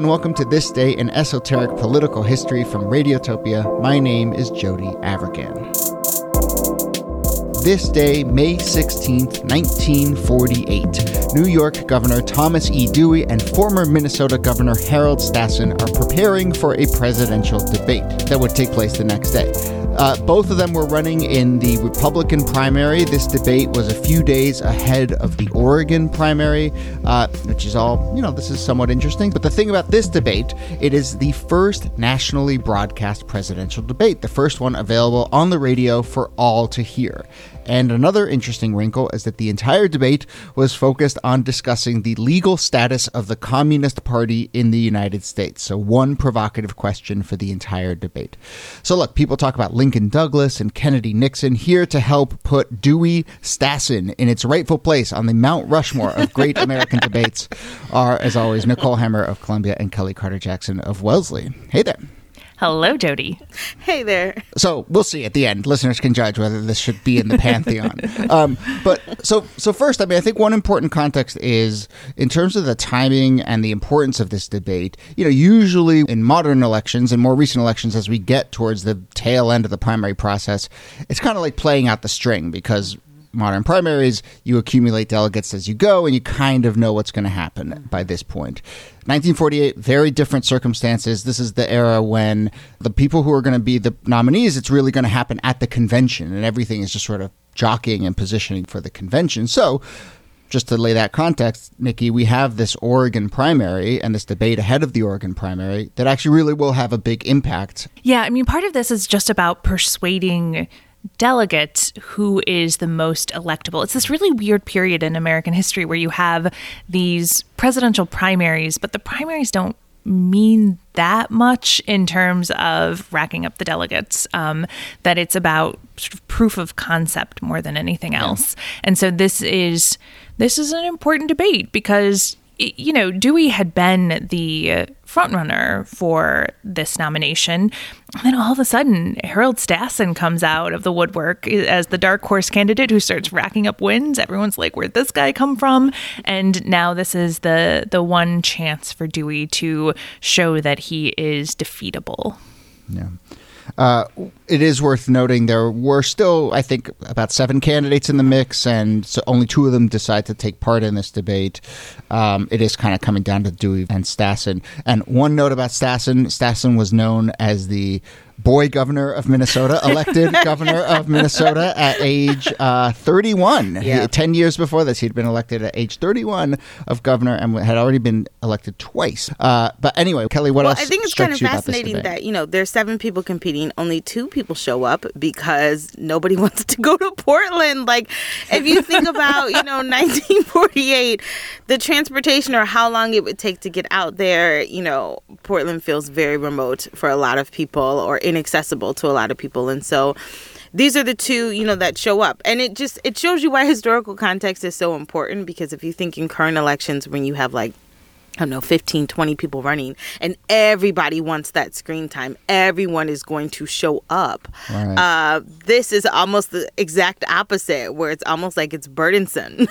and welcome to This Day in Esoteric Political History from Radiotopia. My name is Jody Avirgan. This day, May 16th, 1948, New York Governor Thomas E. Dewey and former Minnesota Governor Harold Stassen are preparing for a presidential debate that would take place the next day. Both of them were running in the Republican primary. This debate was a few days ahead of the Oregon primary, which is all, this is somewhat interesting. But the thing about this debate, it is the first nationally broadcast presidential debate, the first one available on the radio for all to hear. And another interesting wrinkle is that the entire debate was focused on discussing the legal status of the Communist Party in the United States. So one provocative question for the entire debate. So look, people talk about Lincoln Douglas and Kennedy Nixon. Here to help put Dewey Stassen in its rightful place on the Mount Rushmore of great American debates are, as always, Nicole Hemmer of Columbia and Kelly Carter Jackson of Wellesley. Hey there. Hello, Jody. Hey there. So we'll see at the end. Listeners can judge whether this should be in the pantheon. But first, I think one important context is in terms of the timing and the importance of this debate. Usually in modern elections and more recent elections, as we get towards the tail end of the primary process, it's kind of like playing out the string because modern primaries, you accumulate delegates as you go, and you kind of know what's going to happen by this point. 1948, very different circumstances. This is the era when the people who are going to be the nominees, it's really going to happen at the convention, and everything is just sort of jockeying and positioning for the convention. So just to lay that context, Nikki, we have this Oregon primary and this debate ahead of the Oregon primary that actually really will have a big impact. Yeah, part of this is just about persuading delegates who is the most electable. It's this really weird period in American history where you have these presidential primaries, but the primaries don't mean that much in terms of racking up the delegates, that it's about sort of proof of concept more than anything else. And so this is an important debate because Dewey had been the frontrunner for this nomination. And then all of a sudden, Harold Stassen comes out of the woodwork as the dark horse candidate who starts racking up wins. Everyone's like, where'd this guy come from? And now this is the one chance for Dewey to show that he is defeatable. Yeah. It is worth noting there were still, I think, about 7 candidates in the mix, and so only 2 of them decide to take part in this debate. It is kind of coming down to Dewey and Stassen. And one note about Stassen was known as the boy governor of Minnesota, elected governor of Minnesota at age 31. Yeah. 10 years before this, he'd been elected at age 31 of governor and had already been elected twice. But anyway, Kelly, what else? I think it's kind of fascinating that, there's 7 people competing, only 2 people show up because nobody wants to go to Portland. Like, if you think about, 1948, the transportation or how long it would take to get out there, Portland feels very remote for a lot of people or inaccessible to a lot of people. And so these are the 2, that show up. And it shows you why historical context is so important, because if you think in current elections when you have 15, 20 people running and everybody wants that screen time, everyone is going to show up. Right. This is almost the exact opposite, where it's almost like it's burdensome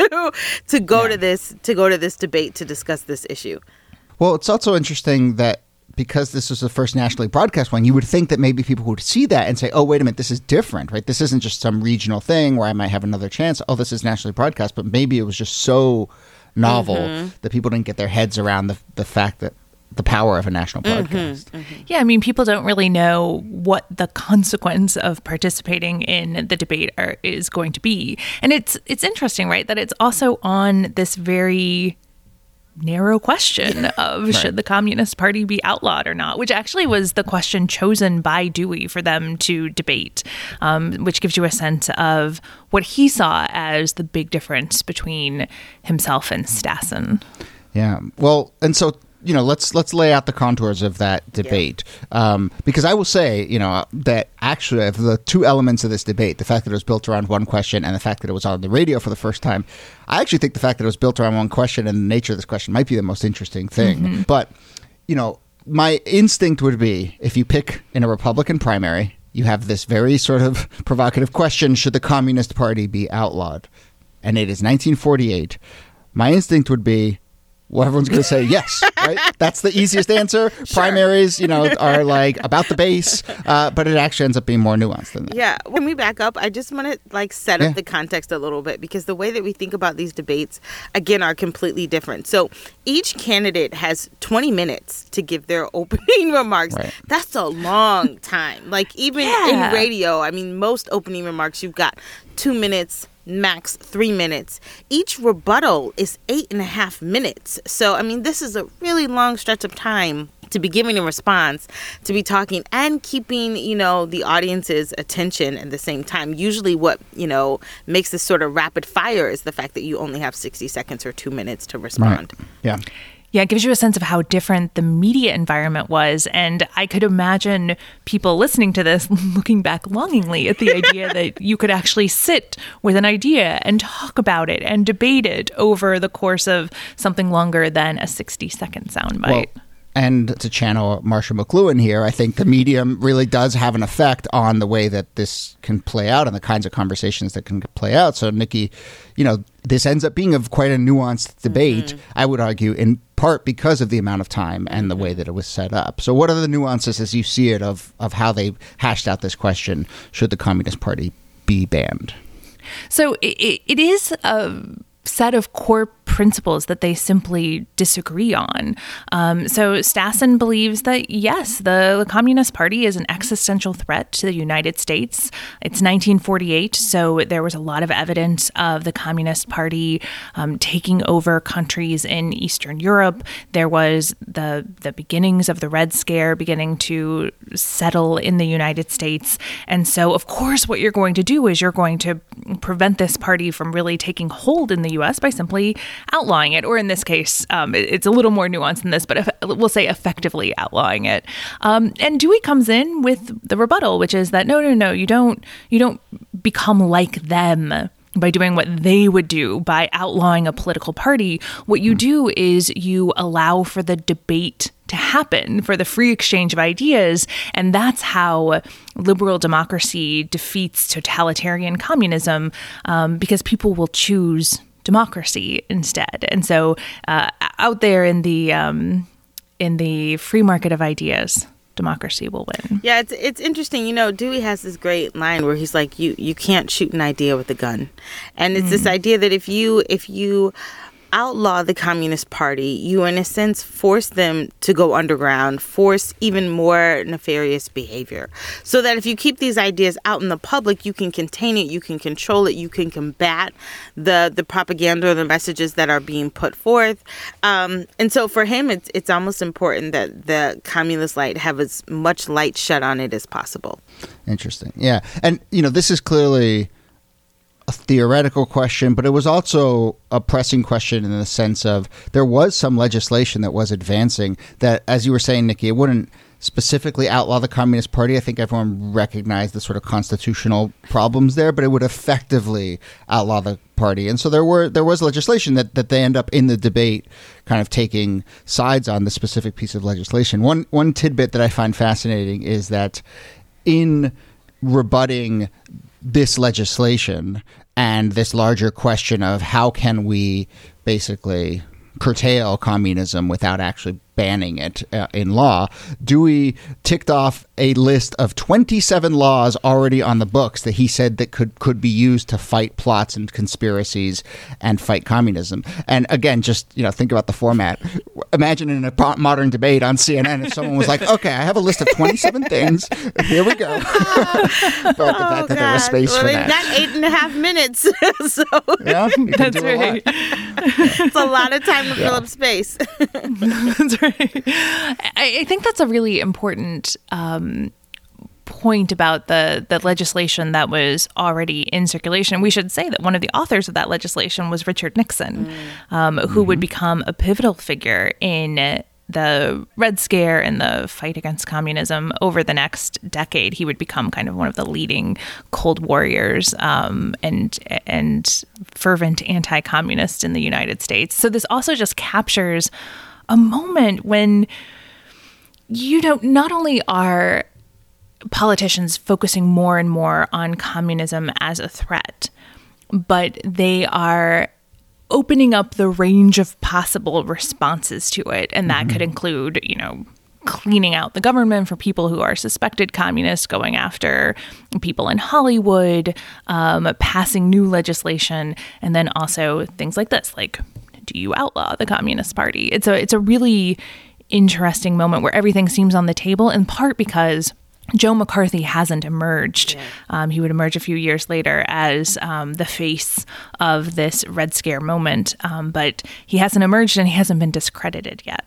to go to this debate to discuss this issue. Well, it's also interesting that because this was the first nationally broadcast one, you would think that maybe people would see that and say, oh, wait a minute, this is different, right? This isn't just some regional thing where I might have another chance. Oh, this is nationally broadcast. But maybe it was just so novel that people didn't get their heads around the fact that the power of a national broadcast. Yeah, people don't really know what the consequence of participating in the debate is going to be. And it's interesting, right, that it's also on this very narrow question of right. Should the Communist Party be outlawed or not, which actually was the question chosen by Dewey for them to debate, which gives you a sense of what he saw as the big difference between himself and Stassen. Yeah. Well, and so let's lay out the contours of that debate. Because I will say, that actually of the 2 elements of this debate, the fact that it was built around one question and the fact that it was on the radio for the first time, I actually think the fact that it was built around one question and the nature of this question might be the most interesting thing. But, my instinct would be if you pick in a Republican primary, you have this very sort of provocative question, should the Communist Party be outlawed? And it is 1948. My instinct would be, Well, everyone's going to say yes, right? That's the easiest answer. Sure. Primaries, are like about the base, but it actually ends up being more nuanced than that. Yeah. When we back up, I just want to set up the context a little bit, because the way that we think about these debates, again, are completely different. So each candidate has 20 minutes to give their opening remarks. Right. That's a long time. Like even in radio, I mean, most opening remarks, you've got 2 minutes, max 3 minutes. Each rebuttal is 8.5 minutes. So, I mean, this is a really long stretch of time to be giving a response, to be talking and keeping, the audience's attention at the same time. Usually what, makes this sort of rapid fire is the fact that you only have 60 seconds or 2 minutes to respond. Right. Yeah. Yeah, it gives you a sense of how different the media environment was. And I could imagine people listening to this looking back longingly at the idea that you could actually sit with an idea and talk about it and debate it over the course of something longer than a 60-second soundbite. Well, and to channel Marcia McLuhan here, I think the medium really does have an effect on the way that this can play out and the kinds of conversations that can play out. So, Nikki, this ends up being quite a nuanced debate, mm-hmm. I would argue, in part because of the amount of time and the way that it was set up. So what are the nuances as you see it of how they hashed out this question, should the Communist Party be banned? So it is a set of core principles that they simply disagree on. So Stassen believes that, yes, the Communist Party is an existential threat to the United States. It's 1948, so there was a lot of evidence of the Communist Party taking over countries in Eastern Europe. There was the beginnings of the Red Scare beginning to settle in the United States. And so, of course, what you're going to do is you're going to prevent this party from really taking hold in the U.S. by simply outlawing it, or in this case, it's a little more nuanced than this, but we'll say effectively outlawing it. And Dewey comes in with the rebuttal, which is that no, you don't become like them by doing what they would do by outlawing a political party. What you do is you allow for the debate to happen, for the free exchange of ideas, and that's how liberal democracy defeats totalitarian communism, because people will choose democracy instead. And so out there in the free market of ideas, democracy will win. Yeah, it's interesting. Dewey has this great line where he's like, you can't shoot an idea with a gun. And it's this idea that if you outlaw the Communist Party, you in a sense force them to go underground, force even more nefarious behavior. So that if you keep these ideas out in the public, you can contain it, you can control it, you can combat the propaganda or the messages that are being put forth. And so for him, it's almost important that the communist light have as much light shed on it as possible. Interesting. Yeah. And, this is clearly a theoretical question, but it was also a pressing question in the sense of there was some legislation that was advancing that, as you were saying, Nikki, it wouldn't specifically outlaw the Communist Party. I think everyone recognized the sort of constitutional problems there, but it would effectively outlaw the party. And so there was legislation that they end up in the debate kind of taking sides on the specific piece of legislation. One tidbit that I find fascinating is that in rebutting this legislation and this larger question of how can we basically curtail communism without actually banning it in law, Dewey ticked off a list of 27 laws already on the books that he said that could be used to fight plots and conspiracies and fight communism. And again, just think about the format. Imagine in a modern debate on CNN if someone was like, okay, I have a list of 27 things. Here we go. But the fact that there was space for that. They've got 8.5 minutes. So yeah, that's right. It's a lot of time to fill up space. That's right. I think that's a really important point about the legislation that was already in circulation. We should say that one of the authors of that legislation was Richard Nixon, who would become a pivotal figure in the Red Scare and the fight against communism over the next decade. He would become kind of one of the leading Cold Warriors and fervent anti-communist in the United States. So this also just captures a moment when not only are politicians focusing more and more on communism as a threat, but they are opening up the range of possible responses to it. And that could include, cleaning out the government for people who are suspected communists, going after people in Hollywood, passing new legislation, and then also things like this, like, do you outlaw the Communist Party? It's a really interesting moment where everything seems on the table, in part because Joe McCarthy hasn't emerged. He would emerge a few years later as the face of this Red Scare moment, but he hasn't emerged and he hasn't been discredited yet.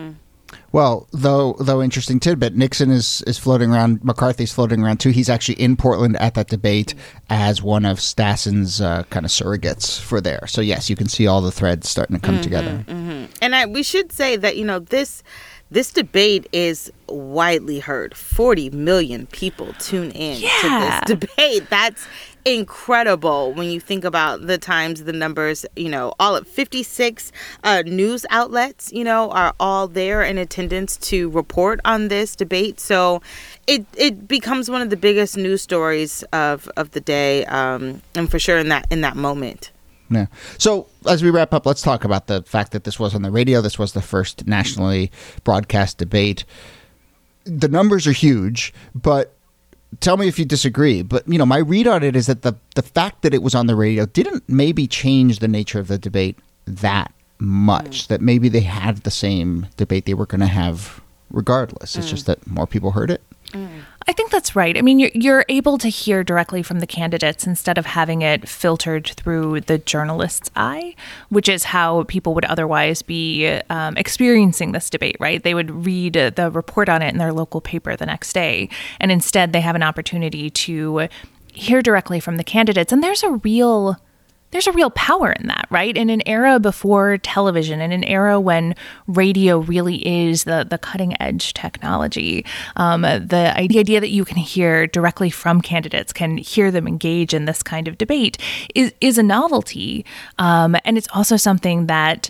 Well, though interesting tidbit, Nixon is floating around, McCarthy's floating around too. He's actually in Portland at that debate as one of Stassen's kind of surrogates for there. So yes, you can see all the threads starting to come together. And we should say that, this debate is widely heard. 40 million people tune in to this debate. That's incredible when you think about the times, the numbers, all of 56 news outlets, are all there in attendance to report on this debate. So it becomes one of the biggest news stories of the day, and for sure in that moment. Yeah. So as we wrap up, let's talk about the fact that this was on the radio. This was the first nationally broadcast debate. The numbers are huge, but tell me if you disagree. But, my read on it is that the fact that it was on the radio didn't maybe change the nature of the debate that much, that maybe they had the same debate they were going to have regardless. It's just that more people heard it. I think that's right. I mean, you're able to hear directly from the candidates instead of having it filtered through the journalist's eye, which is how people would otherwise be experiencing this debate, right? They would read the report on it in their local paper the next day. And instead, they have an opportunity to hear directly from the candidates. And there's a real power in that, right? In an era before television, in an era when radio really is the cutting edge technology, the idea that you can hear directly from candidates, can hear them engage in this kind of debate is a novelty. And it's also something that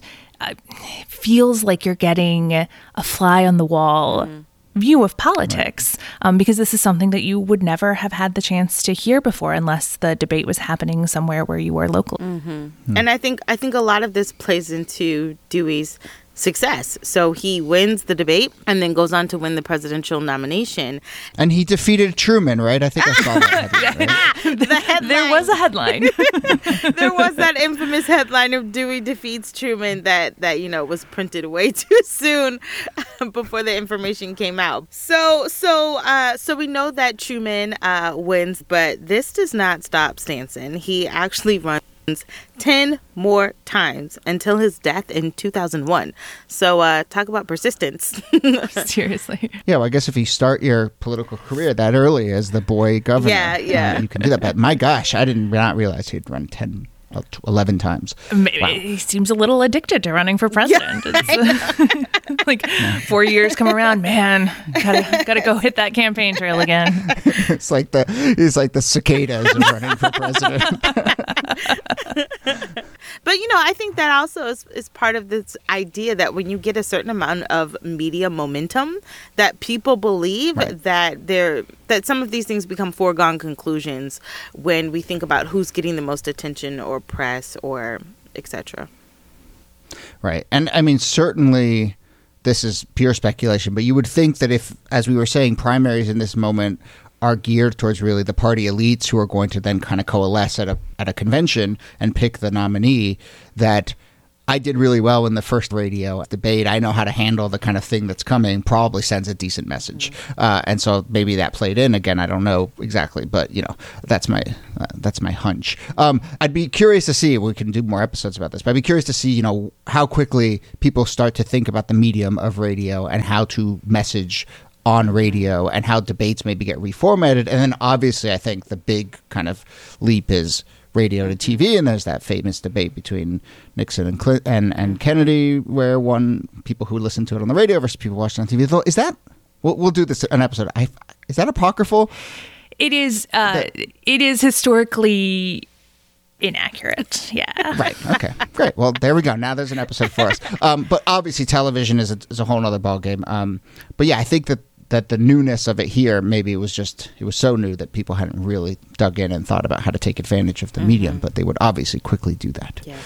feels like you're getting a fly on the wall view of politics, because this is something that you would never have had the chance to hear before unless the debate was happening somewhere where you were local. And I think a lot of this plays into Dewey's success. So he wins the debate and then goes on to win the presidential nomination. And he defeated Truman, right? I think I saw that headline, right? The headline. There was a headline. There was that infamous headline of Dewey defeats Truman that was printed way too soon before the information came out. So we know that Truman wins, but this does not stop Stanson. He actually runs 10 more times until his death in 2001. So talk about persistence. Seriously. Yeah, well, I guess if you start your political career that early as the boy governor, you can do that. But my gosh, I did not realize he'd run 11 times. Maybe wow. He seems a little addicted to running for president. Like 4 years come around, man, gotta go hit that campaign trail again. It's like the cicadas of running for president. But I think that also is part of this idea that when you get a certain amount of media momentum, that people believe that some of these things become foregone conclusions when we think about who's getting the most attention or press or etc. Right. And I mean, certainly this is pure speculation, but you would think that if, as we were saying, primaries in this moment are geared towards really the party elites who are going to then kind of coalesce at a convention and pick the nominee, that I did really well in the first radio debate. I know how to handle the kind of thing that's coming, probably sends a decent message. And so maybe that played in. Again, I don't know exactly, but that's my hunch. I'd be curious to see, we can do more episodes about this, but I'd be curious to see, how quickly people start to think about the medium of radio and how to message on radio and how debates maybe get reformatted. And then obviously I think the big kind of leap is radio to TV, and there's that famous debate between Nixon and Kennedy, where people who listen to it on the radio versus people watching on TV. Is that we'll do this an episode? Is that apocryphal? It is. It is historically inaccurate. Yeah. Right. Okay. Great. Well, there we go. Now there's an episode for us. But obviously, television is a whole other ballgame. But yeah, I think that the newness of it here, maybe it was so new that people hadn't really dug in and thought about how to take advantage of the medium, but they would obviously quickly do that. Yeah.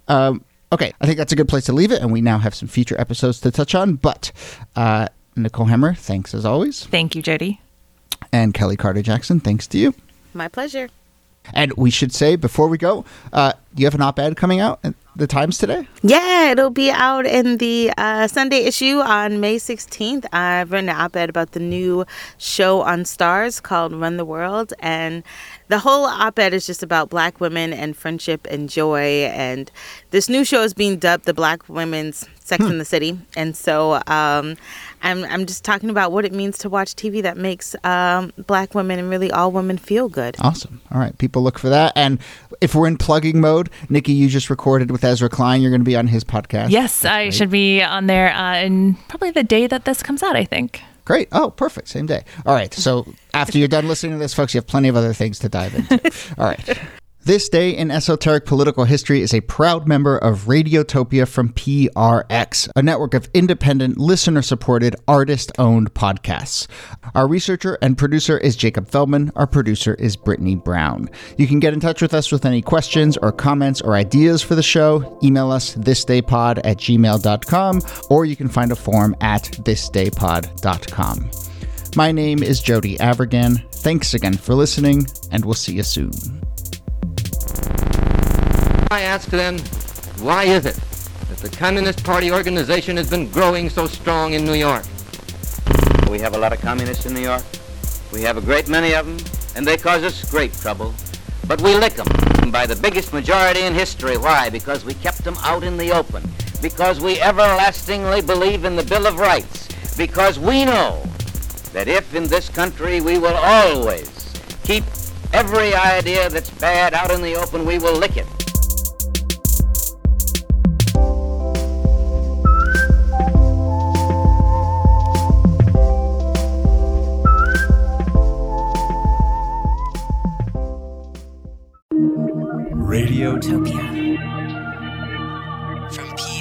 Okay, I think that's a good place to leave it, and we now have some future episodes to touch on. But Nicole Hemmer, thanks as always. Thank you, Jody. And Kelly Carter-Jackson, thanks to you. My pleasure. And we should say, before we go, you have an op-ed coming out at the Times today? Yeah, it'll be out in the Sunday issue on May 16th. I've written an op-ed about the new show on Starz called Run the World. And the whole op-ed is just about Black women and friendship and joy. And this new show is being dubbed the Black Women's Sex and the City. And so I'm just talking about what it means to watch TV that makes Black women and really all women feel good. Awesome. All right. People look for that. And if we're in plugging mode, Nikki, you just recorded with Ezra Klein. You're going to be on his podcast. Yes, I should be on there in probably the day that this comes out, I think. Great. Oh, perfect. Same day. All right. So after you're done listening to this, folks, you have plenty of other things to dive into. All right. This Day in Esoteric Political History is a proud member of Radiotopia from PRX, a network of independent, listener-supported, artist-owned podcasts. Our researcher and producer is Jacob Feldman. Our producer is Brittany Brown. You can get in touch with us with any questions or comments or ideas for the show. Email us thisdaypod@gmail.com, or you can find a form at thisdaypod.com. My name is Jody Avirgan. Thanks again for listening, and we'll see you soon. I ask then, why is it that the Communist Party organization has been growing so strong in New York? We have a lot of communists in New York. We have a great many of them, and they cause us great trouble. But we lick them by the biggest majority in history. Why? Because we kept them out in the open. Because we everlastingly believe in the Bill of Rights. Because we know that if in this country we will always keep every idea that's bad out in the open, we will lick it. Radiotopia from P